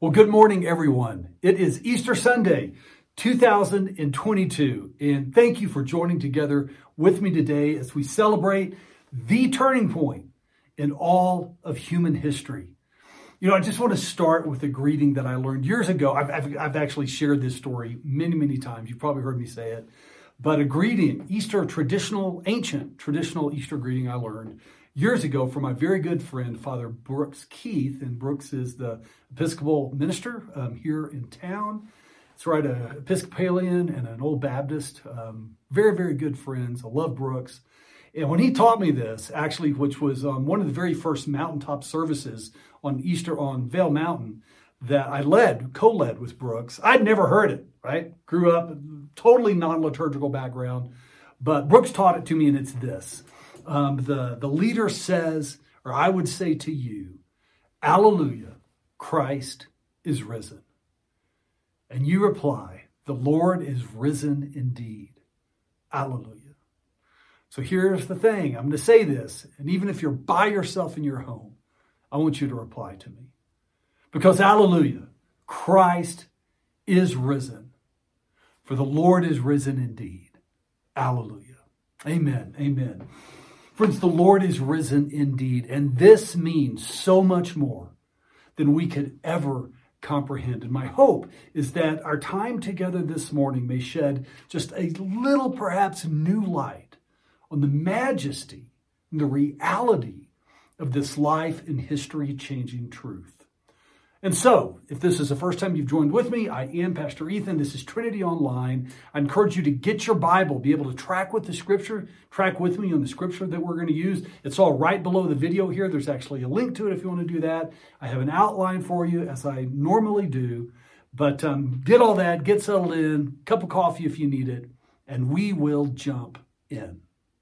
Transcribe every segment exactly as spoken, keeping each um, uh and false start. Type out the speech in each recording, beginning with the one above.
Well, good morning, everyone. It is Easter Sunday, two thousand twenty-two, and thank you for joining together with me today as we celebrate the turning point in all of human history. You know, I just want to start with a greeting that I learned years ago. I've, I've, I've actually shared this story many, many times. You've probably heard me say it. But a greeting, Easter traditional, ancient traditional Easter greeting I learned years ago from my very good friend, Father Brooks Keith. And Brooks is the Episcopal minister um, here in town. It's right, an Episcopalian and an old Baptist. Um, very, very good friends. I love Brooks. And when he taught me this, actually, which was um, one of the very first mountaintop services on Easter on Vail Mountain that I led, co-led with Brooks, I'd never heard it, right? Grew up, totally non-liturgical background. But Brooks taught it to me, and it's this. Um, the, the leader says, or I would say to you, Alleluia, Christ is risen. And you reply, the Lord is risen indeed. Alleluia. So here's the thing. I'm going to say this, and even if you're by yourself in your home, I want you to reply to me. Because Alleluia, Christ is risen. For the Lord is risen indeed. Alleluia. Amen. Amen. Friends, the Lord is risen indeed, and this means so much more than we could ever comprehend. And my hope is that our time together this morning may shed just a little, perhaps, new light on the majesty and the reality of this life and history-changing truth. And so, if this is the first time you've joined with me, I am Pastor Ethan. This is Trinity Online. I encourage you to get your Bible, be able to track with the scripture, track with me on the scripture that we're going to use. It's all right below the video here. There's actually a link to it if you want to do that. I have an outline for you, as I normally do. But um, get all that, get settled in, cup of coffee if you need it, and we will jump in.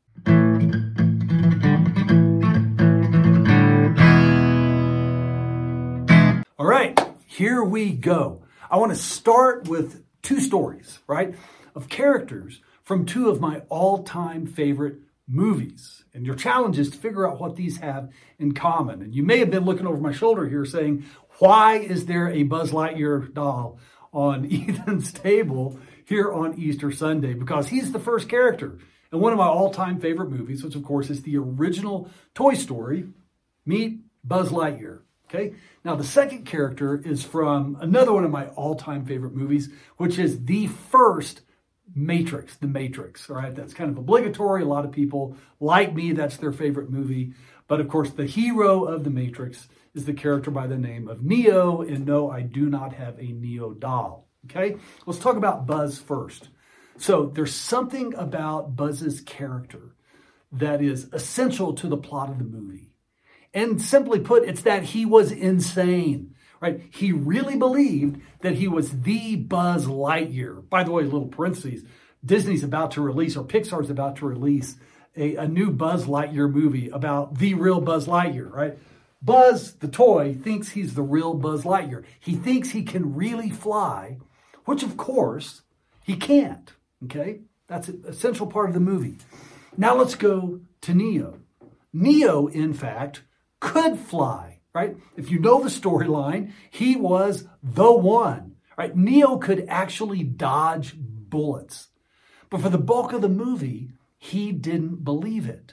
All right, here we go. I want to start with two stories, right, of characters from two of my all-time favorite movies. And your challenge is to figure out what these have in common. And you may have been looking over my shoulder here saying, why is there a Buzz Lightyear doll on Ethan's table here on Easter Sunday? Because he's the first character in one of my all-time favorite movies, which of course is the original Toy Story. Meet Buzz Lightyear. Okay. Now, the second character is from another one of my all-time favorite movies, which is the first Matrix, The Matrix. All right. That's kind of obligatory. A lot of people, like me, that's their favorite movie. But of course, the hero of The Matrix is the character by the name of Neo. And no, I do not have a Neo doll. Okay. Let's talk about Buzz first. So there's something about Buzz's character that is essential to the plot of the movie. And simply put, it's that he was insane, right? He really believed that he was the Buzz Lightyear. By the way, little parentheses, Disney's about to release, or Pixar's about to release a, a new Buzz Lightyear movie about the real Buzz Lightyear, right? Buzz, the toy, thinks he's the real Buzz Lightyear. He thinks he can really fly, which of course he can't, okay? That's an essential part of the movie. Now let's go to Neo. Neo, in fact, could fly, right? If you know the storyline, he was the one, right? Neo could actually dodge bullets. But for the bulk of the movie, he didn't believe it.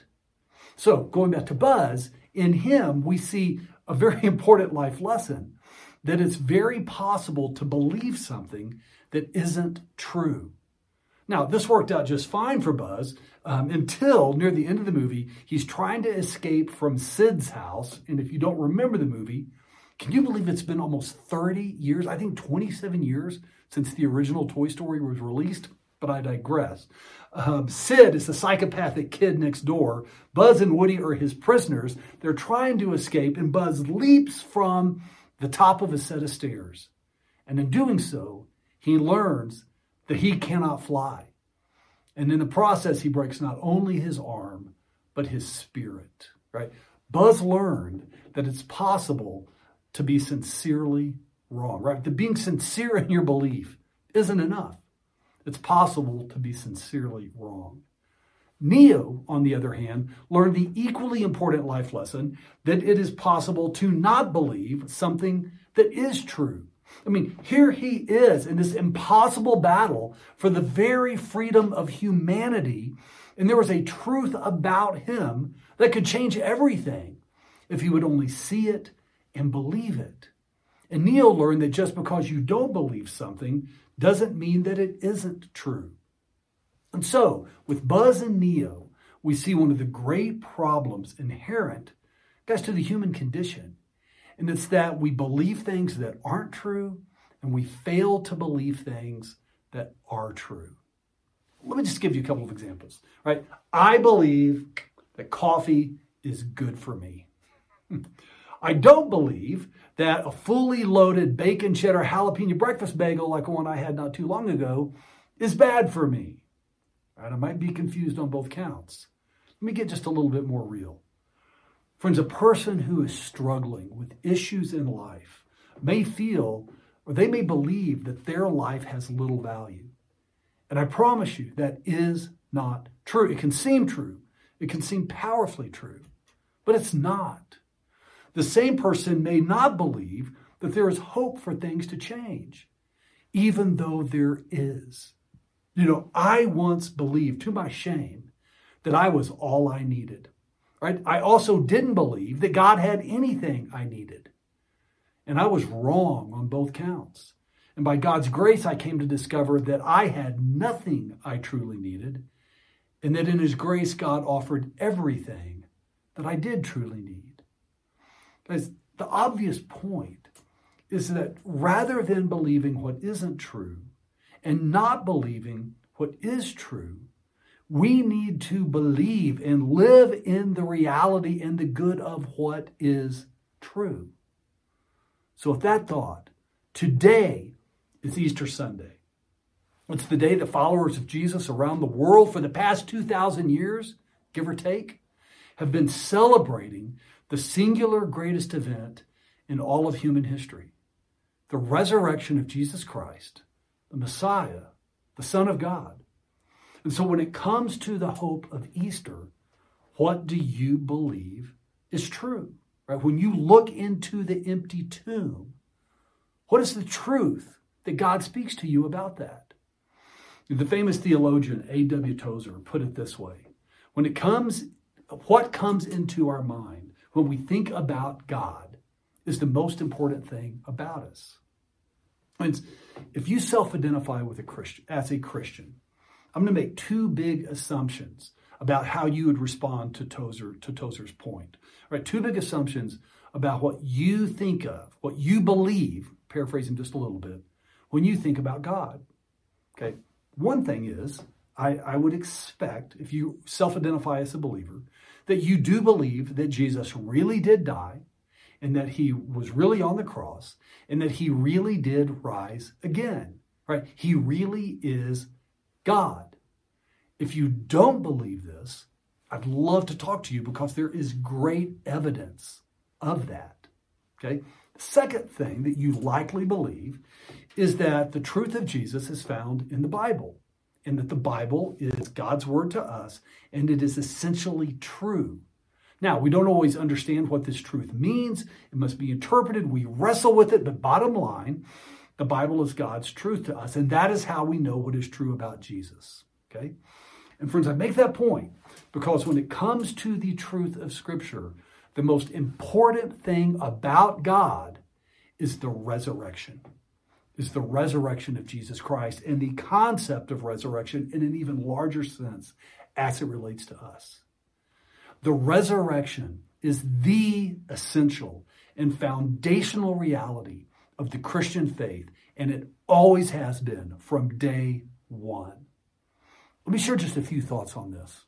So going back to Buzz, in him, we see a very important life lesson that it's very possible to believe something that isn't true. Now, this worked out just fine for Buzz um, until near the end of the movie, he's trying to escape from Sid's house. And if you don't remember the movie, can you believe it's been almost thirty years? I think twenty-seven years since the original Toy Story was released, but I digress. Um, Sid is the psychopathic kid next door. Buzz and Woody are his prisoners. They're trying to escape, and Buzz leaps from the top of a set of stairs. And in doing so, he learns that he cannot fly. And in the process, he breaks not only his arm, but his spirit, right? Buzz learned that it's possible to be sincerely wrong, right? That being sincere in your belief isn't enough. It's possible to be sincerely wrong. Neo, on the other hand, learned the equally important life lesson that it is possible to not believe something that is true. I mean, here he is in this impossible battle for the very freedom of humanity. And there was a truth about him that could change everything if he would only see it and believe it. And Neo learned that just because you don't believe something doesn't mean that it isn't true. And so, with Buzz and Neo, we see one of the great problems inherent, guys, to the human condition. And it's that we believe things that aren't true, and we fail to believe things that are true. Let me just give you a couple of examples, right? I believe that coffee is good for me. I don't believe that a fully loaded bacon cheddar jalapeno breakfast bagel like the one I had not too long ago is bad for me. Right? I might be confused on both counts. Let me get just a little bit more real. Friends, a person who is struggling with issues in life may feel, or they may believe that their life has little value. And I promise you that is not true. It can seem true. It can seem powerfully true, but it's not. The same person may not believe that there is hope for things to change, even though there is. You know, I once believed, to my shame, that I was all I needed. Right? I also didn't believe that God had anything I needed. And I was wrong on both counts. And by God's grace, I came to discover that I had nothing I truly needed, and that in his grace, God offered everything that I did truly need. Guys, the obvious point is that rather than believing what isn't true and not believing what is true, we need to believe and live in the reality and the good of what is true. So with that thought, today is Easter Sunday. It's the day that followers of Jesus around the world for the past two thousand years, give or take, have been celebrating the singular greatest event in all of human history, the resurrection of Jesus Christ, the Messiah, the Son of God. And so when it comes to the hope of Easter, what do you believe is true? Right? When you look into the empty tomb, what is the truth that God speaks to you about that? The famous theologian A W Tozer put it this way: when it comes, what comes into our mind when we think about God is the most important thing about us. And if you self-identify with a Christian as a Christian, I'm going to make two big assumptions about how you would respond to Tozer, to Tozer's point. Right? Two big assumptions about what you think of, what you believe, paraphrasing just a little bit, when you think about God. Okay. One thing is, I, I would expect, if you self-identify as a believer, that you do believe that Jesus really did die, and that he was really on the cross, and that he really did rise again. Right? He really is God. If you don't believe this, I'd love to talk to you because there is great evidence of that. Okay? The second thing that you likely believe is that the truth of Jesus is found in the Bible, and that the Bible is God's word to us, and it is essentially true. Now, we don't always understand what this truth means. It must be interpreted. We wrestle with it, but bottom line, the Bible is God's truth to us, and that is how we know what is true about Jesus. Okay? And friends, I make that point because when it comes to the truth of Scripture, the most important thing about God is the resurrection, is the resurrection of Jesus Christ and the concept of resurrection in an even larger sense as it relates to us. The resurrection is the essential and foundational reality of the Christian faith, and it always has been from day one. Let me share just a few thoughts on this.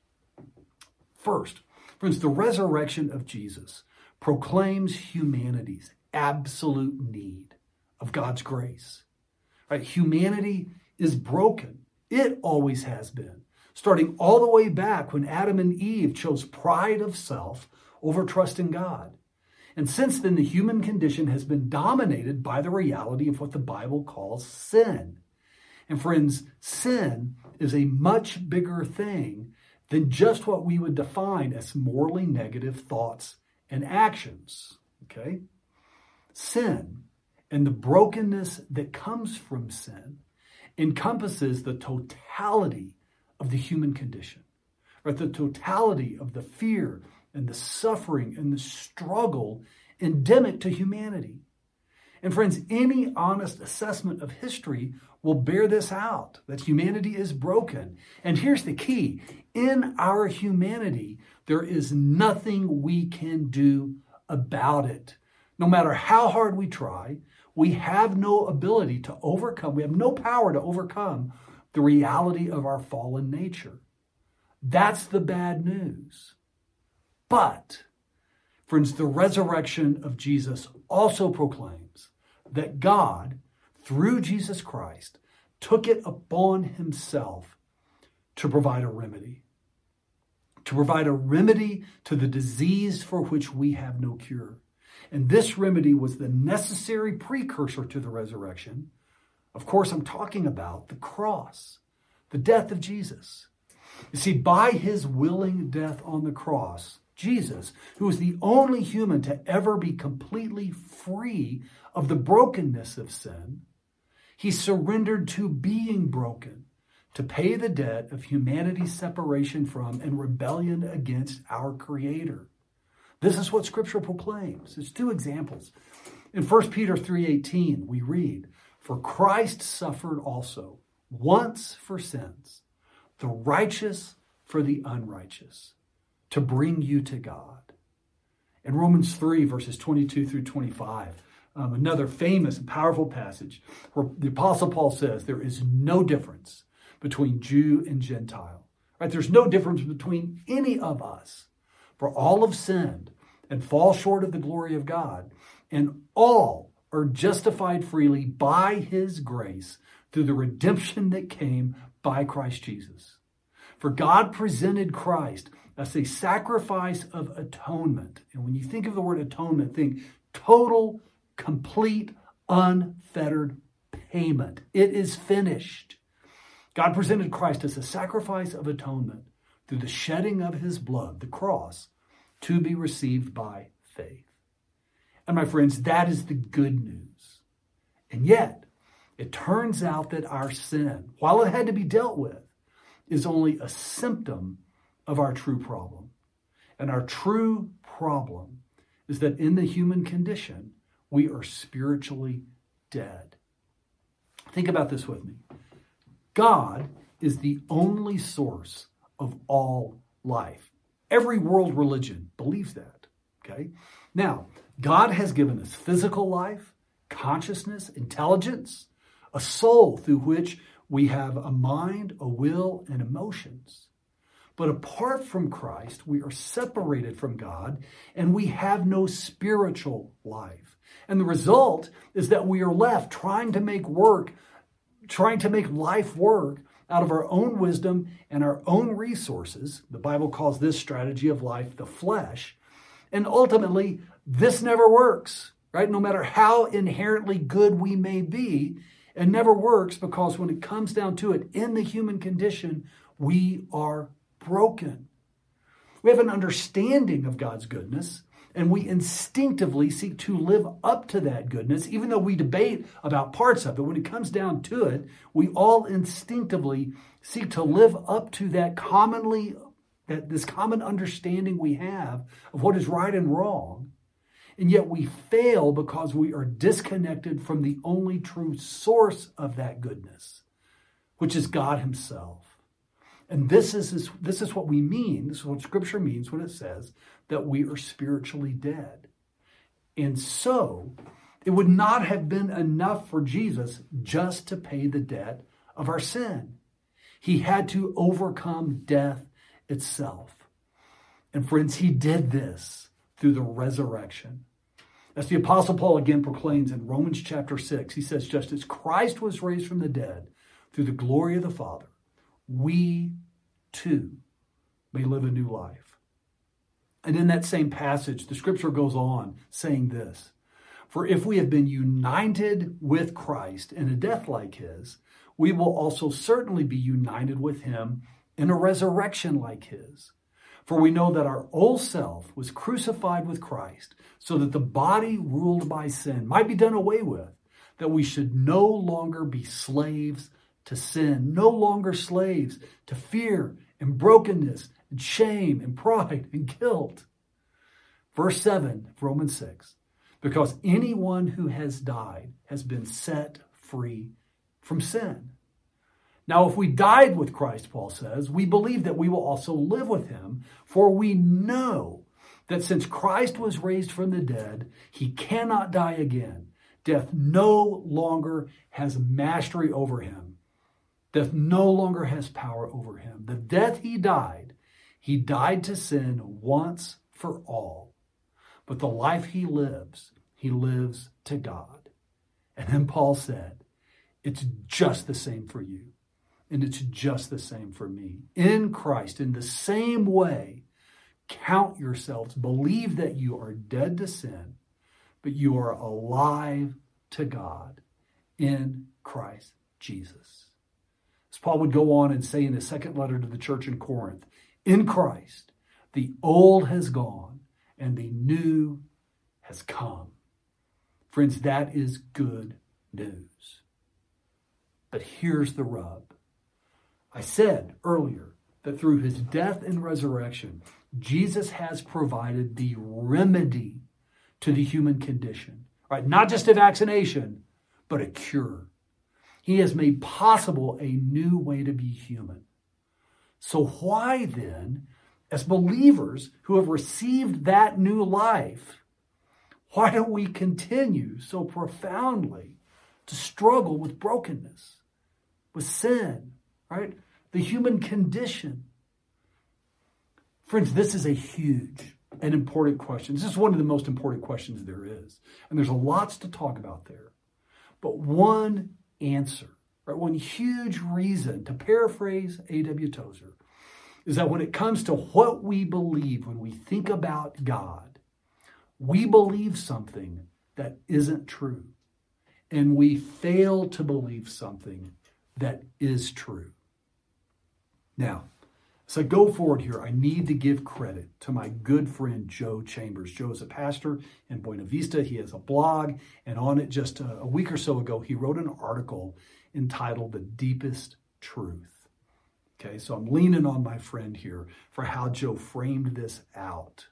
First, friends, the resurrection of Jesus proclaims humanity's absolute need of God's grace. Right? Humanity is broken. It always has been, starting all the way back when Adam and Eve chose pride of self over trust in God. And since then, the human condition has been dominated by the reality of what the Bible calls sin. And friends, sin is a much bigger thing than just what we would define as morally negative thoughts and actions. Okay? Sin And the brokenness that comes from sin encompasses the totality of the human condition, right? The totality of the fear and the suffering and the struggle endemic to humanity. And friends, any honest assessment of history will bear this out, that humanity is broken. And here's the key. In our humanity, there is nothing we can do about it. No matter how hard we try, we have no ability to overcome, we have no power to overcome the reality of our fallen nature. That's the bad news. But, friends, the resurrection of Jesus also proclaims that God, through Jesus Christ, took it upon himself to provide a remedy. To provide a remedy to the disease for which we have no cure. And this remedy was the necessary precursor to the resurrection. Of course, I'm talking about the cross, the death of Jesus. You see, by his willing death on the cross, Jesus, who was the only human to ever be completely free of the brokenness of sin, he surrendered to being broken to pay the debt of humanity's separation from and rebellion against our Creator. This is what Scripture proclaims. There's two examples. In First Peter three eighteen, we read, "For Christ suffered also once for sins, the righteous for the unrighteous, to bring you to God." In Romans three, verses twenty-two through twenty-five, um, another famous and powerful passage where the Apostle Paul says there is no difference between Jew and Gentile. Right? There's no difference between any of us. For all have sinned and fall short of the glory of God, and all are justified freely by his grace through the redemption that came by Christ Jesus. For God presented Christ as a sacrifice of atonement. And when you think of the word atonement, think total, complete, unfettered payment. It is finished. God presented Christ as a sacrifice of atonement through the shedding of his blood, the cross, to be received by faith. And my friends, that is the good news. And yet, it turns out that our sin, while it had to be dealt with, is only a symptom of our true problem. And our true problem is that in the human condition, we are spiritually dead. Think about this with me. God is the only source of all life. Every world religion believes that, okay? Now, God has given us physical life, consciousness, intelligence, a soul through which we have a mind, a will, and emotions. But apart from Christ, we are separated from God, and we have no spiritual life. And the result is that we are left trying to make work, trying to make life work out of our own wisdom and our own resources. The Bible calls this strategy of life the flesh. And ultimately, this never works, right? No matter how inherently good we may be, it never works because when it comes down to it, in the human condition, we are broken. We have an understanding of God's goodness, and we instinctively seek to live up to that goodness, even though we debate about parts of it. When it comes down to it, we all instinctively seek to live up to that commonly, that this common understanding we have of what is right and wrong. And yet we fail because we are disconnected from the only true source of that goodness, which is God himself. And this is, this is what we mean, this is what Scripture means when it says that we are spiritually dead. And so, it would not have been enough for Jesus just to pay the debt of our sin. He had to overcome death itself. And friends, he did this through the resurrection. As the Apostle Paul again proclaims in Romans chapter six, he says, just as Christ was raised from the dead through the glory of the Father, we too may live a new life. And in that same passage, the Scripture goes on saying this, for if we have been united with Christ in a death like his, we will also certainly be united with him in a resurrection like his. For we know that our old self was crucified with Christ so that the body ruled by sin might be done away with, that we should no longer be slaves to sin, no longer slaves to fear and brokenness and shame and pride and guilt. Verse seven of Romans six, because anyone who has died has been set free from sin. Now, if we died with Christ, Paul says, we believe that we will also live with him, for we know that since Christ was raised from the dead, he cannot die again. Death no longer has mastery over him. Death no longer has power over him. The death he died, he died to sin once for all. But the life he lives, he lives to God. And then Paul said, it's just the same for you. And it's just the same for me. In Christ, in the same way, count yourselves, believe that you are dead to sin, but you are alive to God in Christ Jesus. As Paul would go on and say in his second letter to the church in Corinth, in Christ, the old has gone and the new has come. Friends, that is good news. But here's the rub. I said earlier that through his death and resurrection, Jesus has provided the remedy to the human condition. Right? Not just a vaccination, but a cure. He has made possible a new way to be human. So why then, as believers who have received that new life, why don't we continue so profoundly to struggle with brokenness, with sin, right? The human condition. Friends, this is a huge and important question. This is one of the most important questions there is. And there's a lots to talk about there. But one answer, right, one huge reason, to paraphrase A W Tozer, is that when it comes to what we believe, when we think about God, we believe something that isn't true. And we fail to believe something that is true. Now, as I go forward here, I need to give credit to my good friend Joe Chambers. Joe is a pastor in Buena Vista. He has a blog, and on it just a, a week or so ago, he wrote an article entitled The Deepest Truth. Okay, so I'm leaning on my friend here for how Joe framed this out.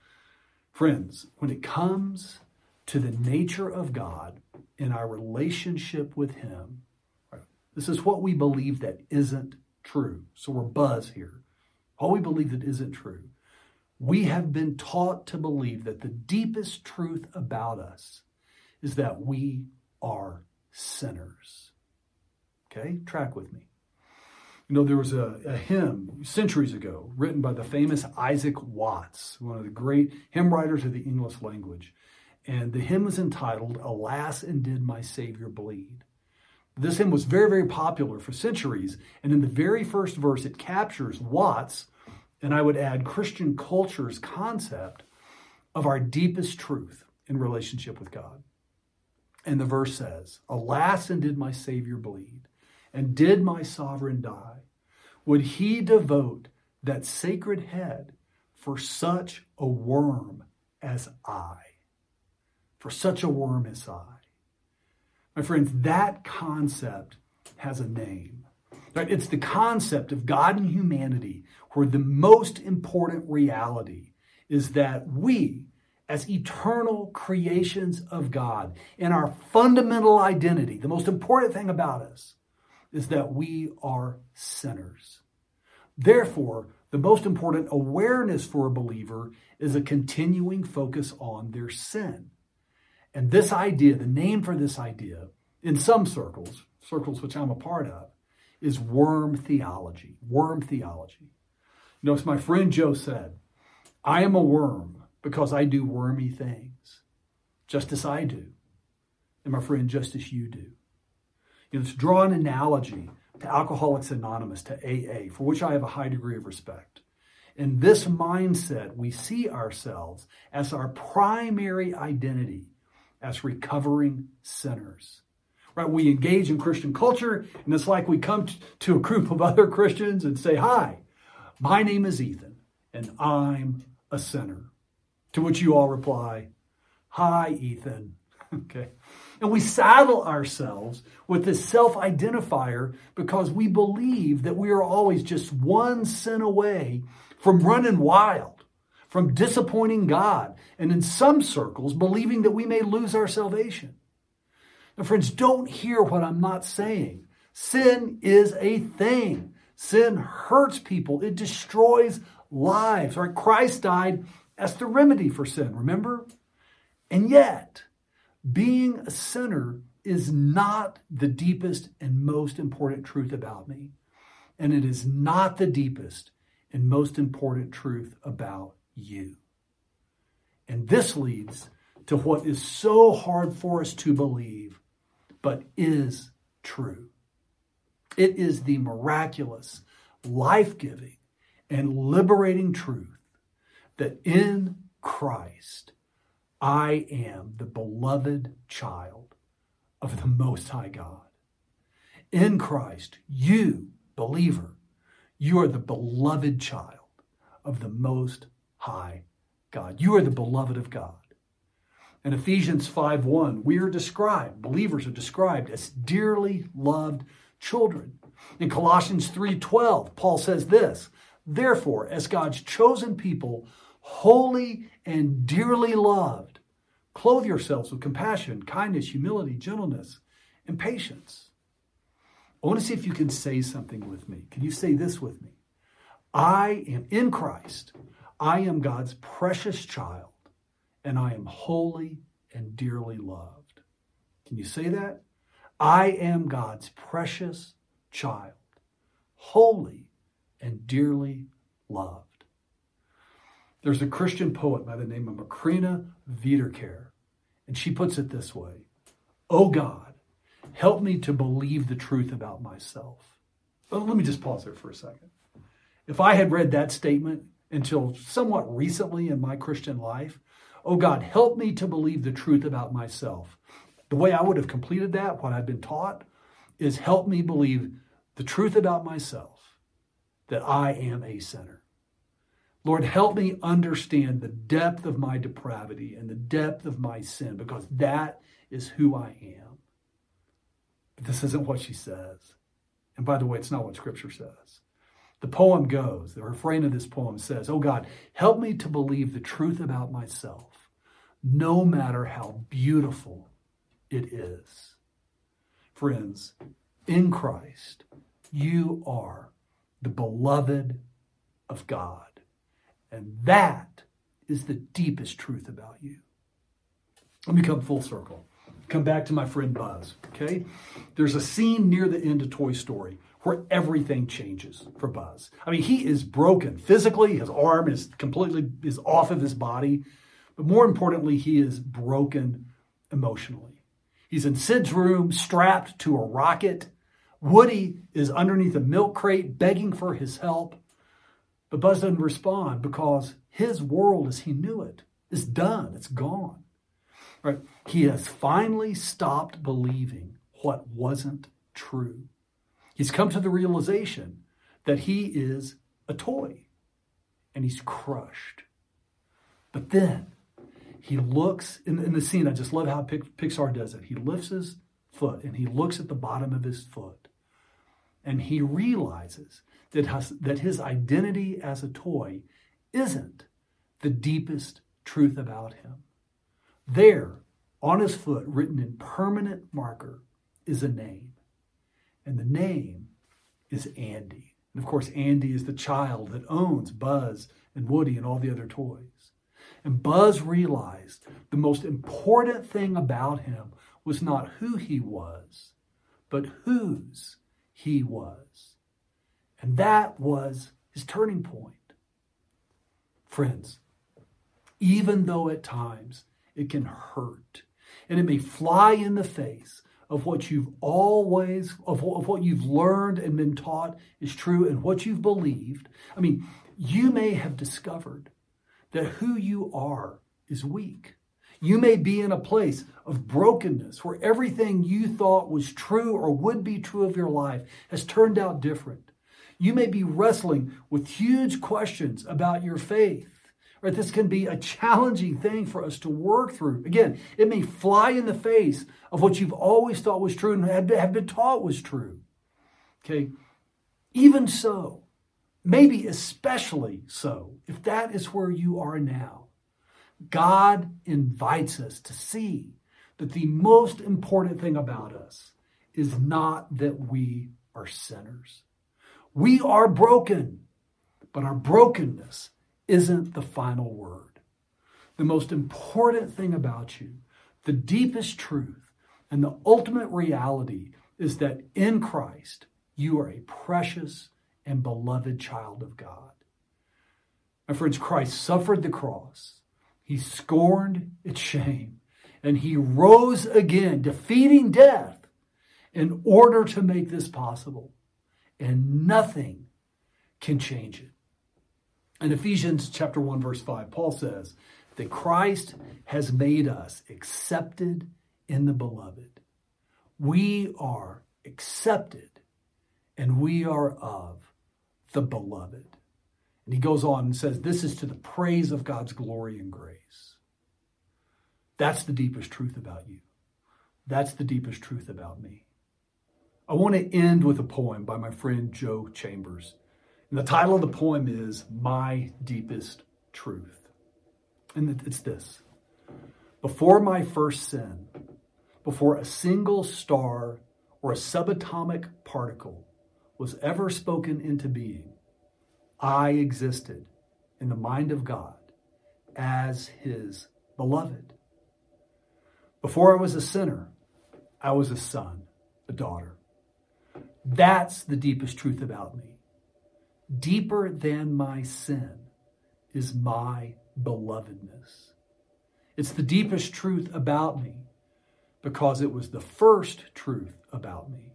Friends, when it comes to the nature of God and our relationship with him, right, this is what we believe that isn't true. So we're buzz here. All we believe that isn't true. We have been taught to believe that the deepest truth about us is that we are sinners. Okay, track with me. You know, there was a, a hymn centuries ago written by the famous Isaac Watts, one of the great hymn writers of the English language. And the hymn was entitled, Alas, and Did My Savior Bleed? This hymn was very, very popular for centuries. And in the very first verse, it captures Watts, and I would add Christian culture's concept of our deepest truth in relationship with God. And the verse says, Alas, and did my Savior bleed? And did my sovereign die? Would he devote that sacred head for such a worm as I? For such a worm as I. My friends, that concept has a name. Right? It's the concept of God and humanity, where the most important reality is that we, as eternal creations of God, in our fundamental identity, the most important thing about us is that we are sinners. Therefore, the most important awareness for a believer is a continuing focus on their sin. And this idea, the name for this idea, in some circles, circles which I'm a part of, is worm theology. Worm theology. You know, as my friend Joe said, I am a worm because I do wormy things, just as I do. And my friend, just as you do. You know, to draw an analogy to Alcoholics Anonymous, to A A, for which I have a high degree of respect. In this mindset, we see ourselves as our primary identity as recovering sinners. Right? We engage in Christian culture, and it's like we come to a group of other Christians and say, hi, my name is Ethan, and I'm a sinner. To which you all reply, hi, Ethan. Okay. And we saddle ourselves with this self-identifier because we believe that we are always just one sin away from running wild, from disappointing God, and in some circles, believing that we may lose our salvation. Now, friends, don't hear what I'm not saying. Sin is a thing. Sin hurts people. It destroys lives. Right? Christ died as the remedy for sin, remember? And yet, being a sinner is not the deepest and most important truth about me. And it is not the deepest and most important truth about you. And this leads to what is so hard for us to believe, but is true. It is the miraculous, life-giving, and liberating truth that in Christ, I am the beloved child of the Most High God. In Christ, you, believer, you are the beloved child of the Most High God. You are the beloved of God. In Ephesians five one, we are described, believers are described as dearly loved children. In Colossians three twelve, Paul says this, therefore, as God's chosen people, holy and dearly loved, clothe yourselves with compassion, kindness, humility, gentleness, and patience. I want to see if you can say something with me. Can you say this with me? I am in Christ. I am God's precious child, and I am holy and dearly loved. Can you say that? I am God's precious child, holy and dearly loved. There's a Christian poet by the name of Macrina Wiederkehr, and she puts it this way, oh God, help me to believe the truth about myself. Well, let me just pause there for a second. If I had read that statement until somewhat recently in my Christian life, oh God, help me to believe the truth about myself. The way I would have completed that, what I've been taught, is help me believe the truth about myself, that I am a sinner. Lord, help me understand the depth of my depravity and the depth of my sin, because that is who I am. But this isn't what she says. And by the way, it's not what Scripture says. The poem goes, the refrain of this poem says, oh God, help me to believe the truth about myself, no matter how beautiful it is. Friends, in Christ, you are the beloved of God. And that is the deepest truth about you. Let me come full circle. Come back to my friend Buzz, okay? There's a scene near the end of Toy Story where everything changes for Buzz. I mean, he is broken physically. His arm is completely is off of his body. But more importantly, he is broken emotionally. He's in Sid's room, strapped to a rocket. Woody is underneath a milk crate, begging for his help. But Buzz doesn't respond because his world as he knew it is done. It's gone. Right? He has finally stopped believing what wasn't true. He's come to the realization that he is a toy, and he's crushed. But then he looks, in, in the scene, I just love how Pixar does it. He lifts his foot, and he looks at the bottom of his foot, and he realizes that, has, that his identity as a toy isn't the deepest truth about him. There, on his foot, written in permanent marker, is a name. And the name is Andy. And of course, Andy is the child that owns Buzz and Woody and all the other toys. And Buzz realized the most important thing about him was not who he was, but whose he was. And that was his turning point. Friends, even though at times it can hurt, and it may fly in the face of what you've always, of, of what you've learned and been taught is true and what you've believed. I mean, you may have discovered that who you are is weak. You may be in a place of brokenness where everything you thought was true or would be true of your life has turned out different. You may be wrestling with huge questions about your faith. Right? This can be a challenging thing for us to work through. Again, it may fly in the face of what you've always thought was true and had have been taught was true. Okay? Even so, maybe especially so, if that is where you are now, God invites us to see that the most important thing about us is not that we are sinners. We are broken, but our brokenness isn't the final word. The most important thing about you, the deepest truth, and the ultimate reality is that in Christ, you are a precious and beloved child of God. My friends, Christ suffered the cross. He scorned its shame, and he rose again, defeating death in order to make this possible. And nothing can change it. In Ephesians chapter one, verse five, Paul says that Christ has made us accepted in the beloved. We are accepted and we are of the beloved. And he goes on and says, this is to the praise of God's glory and grace. That's the deepest truth about you. That's the deepest truth about me. I want to end with a poem by my friend Joe Chambers. And the title of the poem is My Deepest Truth. And it's this. Before my first sin, before a single star or a subatomic particle was ever spoken into being, I existed in the mind of God as his beloved. Before I was a sinner, I was a son, a daughter. That's the deepest truth about me. Deeper than my sin is my belovedness. It's the deepest truth about me because it was the first truth about me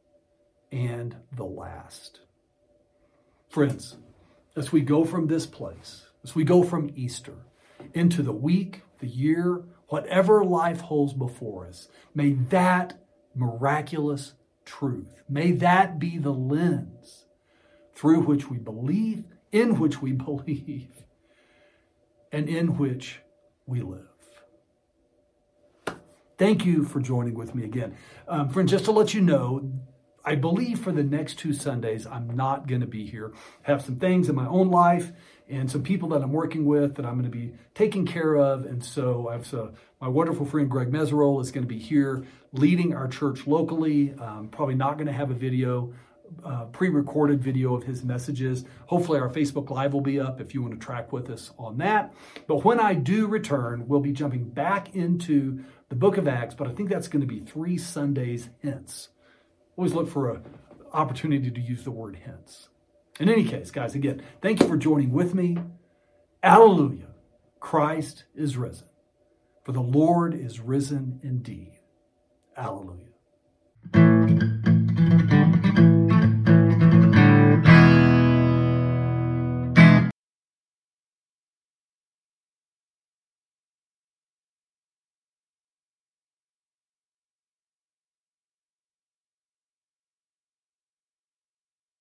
and the last. Friends, as we go from this place, as we go from Easter into the week, the year, whatever life holds before us, may that miraculous truth, may that be the lens through which we believe, in which we believe, and in which we live. Thank you for joining with me again. Um, friends, just to let you know, I believe for the next two Sundays, I'm not going to be here. I have some things in my own life and some people that I'm working with that I'm going to be taking care of. And so I have so my wonderful friend Greg Meserole is going to be here leading our church locally. Um, probably not going to have a video, uh, pre-recorded video of his messages. Hopefully our Facebook Live will be up if you want to track with us on that. But when I do return, we'll be jumping back into the book of Acts, but I think that's going to be three Sundays hence. Always look for an opportunity to use the word hence. In any case, guys, again, thank you for joining with me. Alleluia. Christ is risen. For the Lord is risen indeed. Alleluia.